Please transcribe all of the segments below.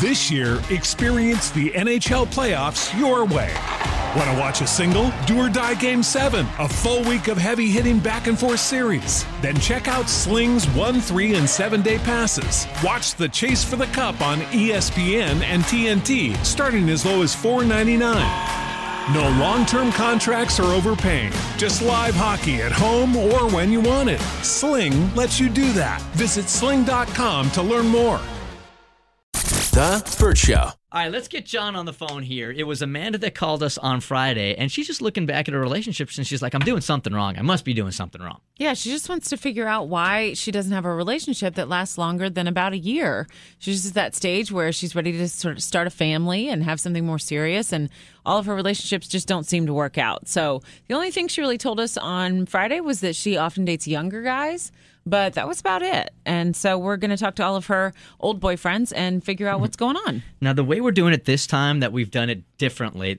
This year, experience the NHL playoffs your way. Want to watch a single? Do or Die Game 7, a full week of heavy-hitting back-and-forth series. Then check out Sling's 1, 3, and 7-day passes. Watch the Chase for the Cup on ESPN and TNT, starting as low as $4.99. No long-term contracts or overpaying. Just live hockey at home or when you want it. Sling lets you do that. Visit sling.com to learn more. The Burt Show. All right, let's get John on the phone here. It was Amanda that called us on Friday, and she's just looking back at her relationships, and she's like, I'm doing something wrong. I must be doing something wrong. Yeah, she just wants to figure out why she doesn't have a relationship that lasts longer than about a year. She's just at that stage where she's ready to sort of start a family and have something more serious, and all of her relationships just don't seem to work out. So the only thing she really told us on Friday was that she often dates younger guys, but that was about it. And so we're going to talk to all of her old boyfriends and figure out what's going on. Now, the way we're doing it this time, that we're doing it differently,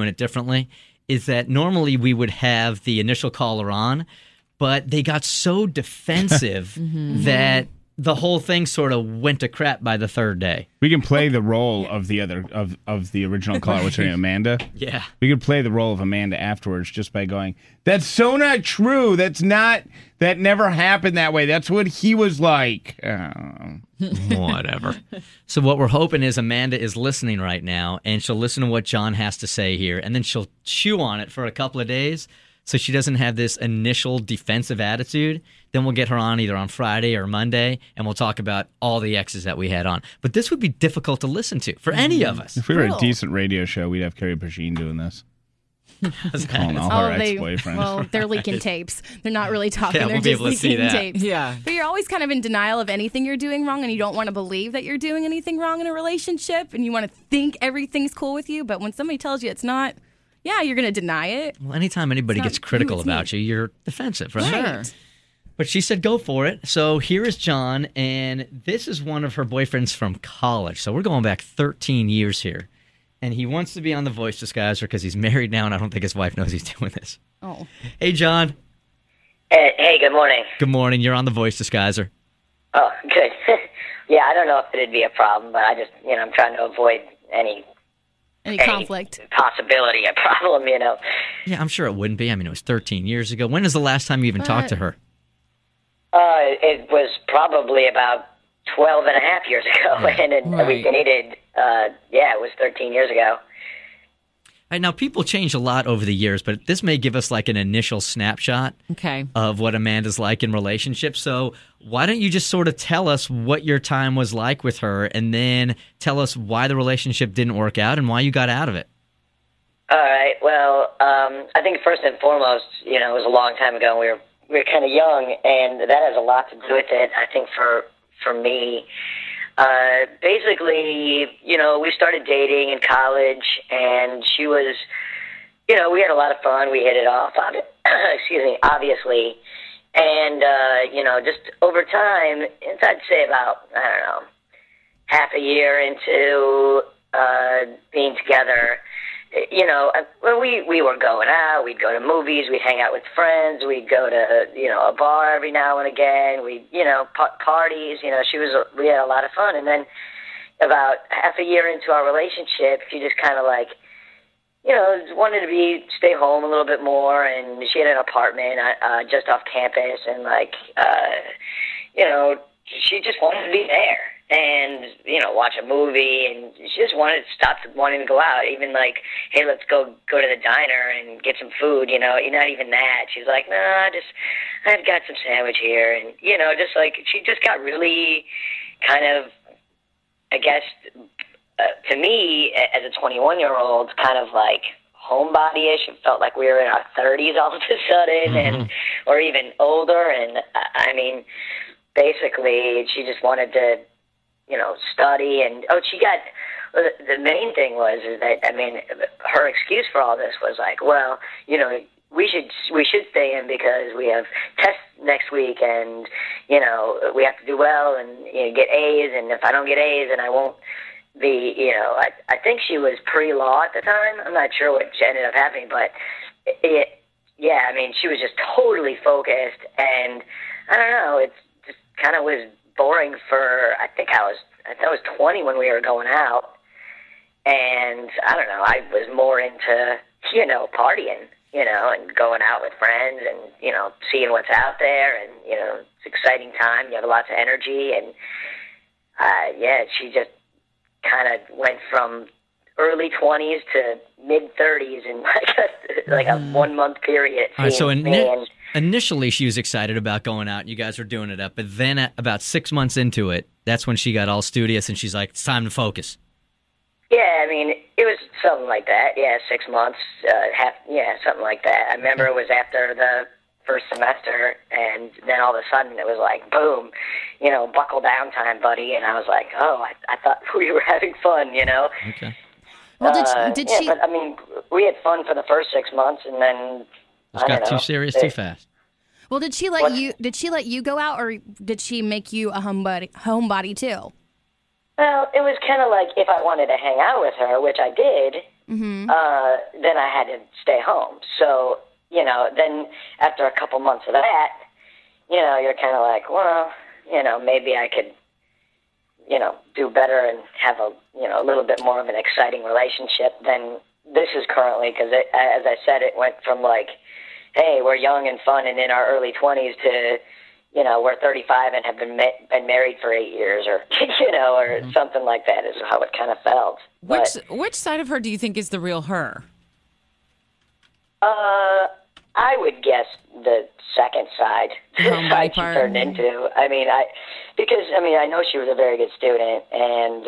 is that normally we would have the initial caller on, but they got so defensive that the whole thing sort of went to crap by the third day. We can play the role of the other of the original caller, which is Amanda. Yeah. We could play the role of Amanda afterwards just by going, that's so not true. That never happened that way. That's what he was like. Whatever. So what we're hoping is Amanda is listening right now, and she'll listen to what John has to say here, and then she'll chew on it for a couple of days so she doesn't have this initial defensive attitude. Then we'll get her on either on Friday or Monday, and we'll talk about all the exes that we had on. But this would be difficult to listen to for any of us. If we were a decent radio show, we'd have Carrie Pagine doing this. Calling all her ex-boyfriends. Well, they're leaking tapes. They're not really talking. Yeah, they're we'll be just able to see leaking that. tapes. Yeah. But you're always kind of in denial of anything you're doing wrong, and you don't want to believe that you're doing anything wrong in a relationship, and you want to think everything's cool with you. But when somebody tells you it's not, yeah, you're going to deny it. Well, anytime anybody gets critical about you, you're defensive, right? Sure. But she said go for it. So here is John, and this is one of her boyfriends from college. So we're going back 13 years here. And he wants to be on The Voice Disguiser because he's married now, and I don't think his wife knows he's doing this. Oh. Hey, John. Hey, good morning. Good morning. You're on The Voice Disguiser. Oh, good. Yeah, I don't know if it'd be a problem, but I just, I'm trying to avoid any conflict. Possibility of problem, Yeah, I'm sure it wouldn't be. I mean, it was 13 years ago. When is the last time you even talked to her? It was probably about 12 and a half years ago, and we dated, it was 13 years ago. Right, now, people change a lot over the years, but this may give us like an initial snapshot of what Amanda's like in relationships. So why don't you just sort of tell us what your time was like with her, and then tell us why the relationship didn't work out and why you got out of it? All right. Well, I think first and foremost, it was a long time ago. We were kind of young, and that has a lot to do with it. I think for me, basically, we started dating in college, and she was, we had a lot of fun. We hit it off, obviously. And, just over time, I'd say about, half a year into being together, we were going out. We'd go to movies. We'd hang out with friends. We'd go to, a bar every now and again. We'd, parties. We had a lot of fun. And then about half a year into our relationship, she just kind of wanted to stay home a little bit more. And she had an apartment just off campus. And she just wanted to be there. And, watch a movie, and she just stopped wanting to go out. Even hey, let's go to the diner and get some food, not even that. She's like, nah, I've got some sandwich here. And, she just got really kind of, I guess, to me, as a 21-year-old, kind of homebody-ish. It felt like we were in our 30s all of a sudden, or even older. And, basically, she just wanted to, study. And, the main thing was that, her excuse for all this was we should stay in because we have tests next week, and, we have to do well and, get A's, and if I don't get A's, then I won't be, I think she was pre-law at the time. I'm not sure what ended up happening, but she was just totally focused, and I don't know, it just kind of was boring for, I think I was I was 20 when we were going out. And I don't know, I was more into, partying, and going out with friends and, seeing what's out there. And, it's an exciting time. You have lots of energy. And, she just kind of went from early 20s to mid-30s in like a 1 month period. All right, so initially she was excited about going out and you guys were doing it up. But then at about 6 months into it, that's when she got all studious and she's like, it's time to focus. Yeah, I mean, it was something like that. Yeah, 6 months, something like that. I remember it was after the first semester, and then all of a sudden it was like, boom, buckle down time, buddy. And I was like, oh, I thought we were having fun, Okay. Well, did she? But I mean, we had fun for the first 6 months, and then it got too serious too fast. Well, did she let you? Did she let you go out, or did she make you a homebody too? Well, it was kind of like if I wanted to hang out with her, which I did, then I had to stay home. So, then after a couple months of that, you're kind of like, well, maybe I could, do better and have a little bit more of an exciting relationship than this is currently. Because as I said, it went from like, hey, we're young and fun and in our early 20s to, we're 35 and have been married for 8 years, or or something like that is how it kind of felt. Which side of her do you think is the real her? I would guess the second side, the side she turned into. I mean, I know she was a very good student, and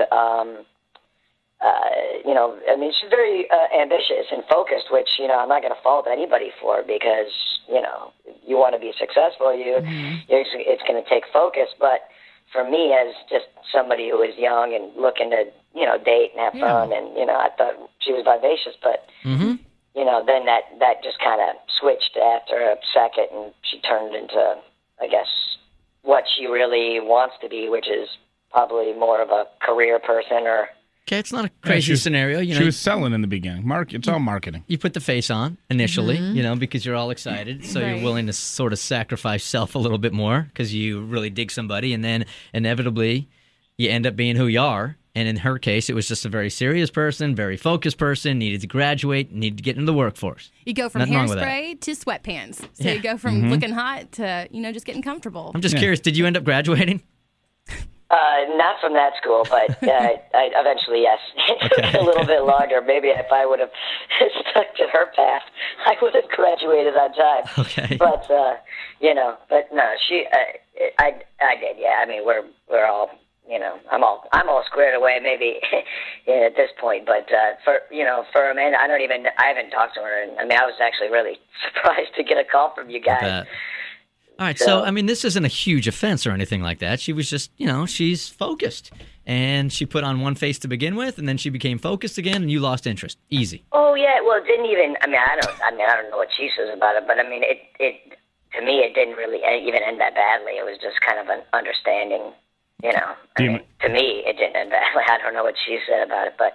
she's very ambitious and focused, which I'm not going to fault anybody for, because you want to be successful. It's going to take focus. But for me, as just somebody who was young and looking to date and have fun, and I thought she was vivacious, but then that just kind of switched after a second, and she turned into, I guess, what she really wants to be, which is probably more of a career person. Or okay, it's not a crazy scenario. She was selling in the beginning. It's all marketing. You put the face on initially, because you're all excited, so you're willing to sort of sacrifice self a little bit more because you really dig somebody, and then inevitably you end up being who you are. And in her case, it was just a very serious person, very focused person, needed to graduate, needed to get into the workforce. You go from hairspray to sweatpants. So you go from looking hot to, just getting comfortable. I'm just curious, did you end up graduating? Not from that school, but I eventually, yes. It took a little bit longer. Maybe if I would have stuck to her path, I would have graduated on time. Okay. But, but no, I did, yeah. I mean, we're all, I'm all squared away maybe at this point, but for Amanda, I haven't talked to her, and I was actually really surprised to get a call from you guys. All right, so, this isn't a huge offense or anything like that. She was just, she's focused. And she put on one face to begin with, and then she became focused again, and you lost interest. Easy. Oh, yeah, well, it didn't even, I don't know what she says about it, but, it to me, it didn't really even end that badly. It was just kind of an understanding, to me, it didn't end badly. I don't know what she said about it, but,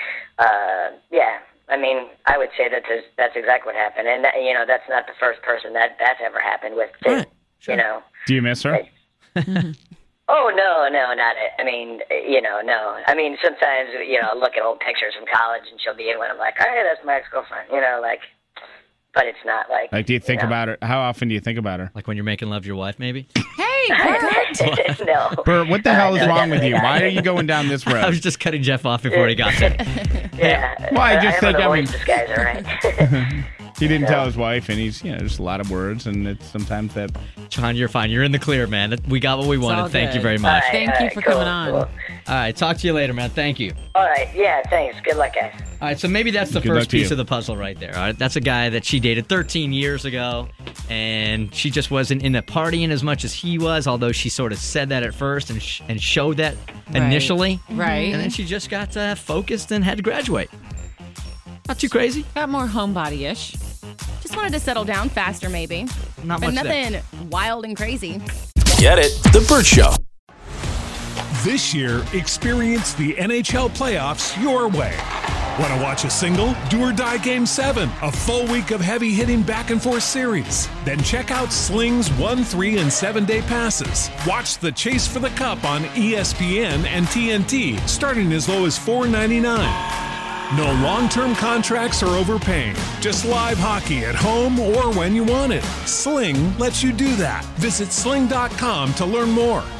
I would say that's exactly what happened. And, that's not the first person that's ever happened with, too. Right. Sure. Do you miss her? Oh, no, not it. No. Sometimes, look at old pictures from college and she'll be in one. I'm like, oh, yeah, that's my ex-girlfriend, but it's not like. Like, do you think about her? How often do you think about her? Like when you're making love to your wife, maybe? Hey, Bert! No. Bert, what the hell is wrong with you? Why are you going down this road? I was just cutting Jeff off before he got there. Yeah. Well, I just think, disguise, all right? He didn't tell his wife, and he's, just a lot of words, and it's sometimes that. John, you're fine. You're in the clear, man. We got what we wanted. Thank you very much. Thank you for coming on. Cool. All right, talk to you later, man. Thank you. All right, yeah, thanks. Good luck, guys. All right, so maybe that's the first piece of the puzzle right there. All right, that's a guy that she dated 13 years ago, and she just wasn't into partying as much as he was, although she sort of said that at first and showed that initially. Right. And then she just got focused and had to graduate. Not too crazy. Got more homebody-ish. Just wanted to settle down faster, maybe. Not but much nothing there. wild and crazy. Get it? The Bert Show. This year, experience the NHL playoffs your way. Want to watch a single, do or die Game 7, a full week of heavy-hitting back-and-forth series? Then check out Sling's 1, 3, and 7-day passes. Watch the Chase for the Cup on ESPN and TNT, starting as low as $4.99. No long-term contracts or overpaying. Just live hockey at home or when you want it. Sling lets you do that. Visit sling.com to learn more.